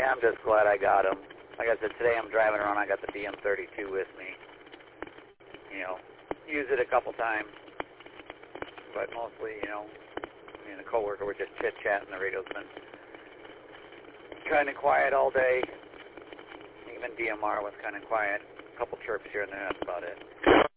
Yeah, I'm just glad I got them. Like I said, today I'm driving around. I got the DM32 with me. You know, use it a couple times, but mostly, you know, me and a coworker were just chit-chatting. The radio's been kind of quiet all day. Even DMR was kind of quiet. A couple chirps here and there, that's about it.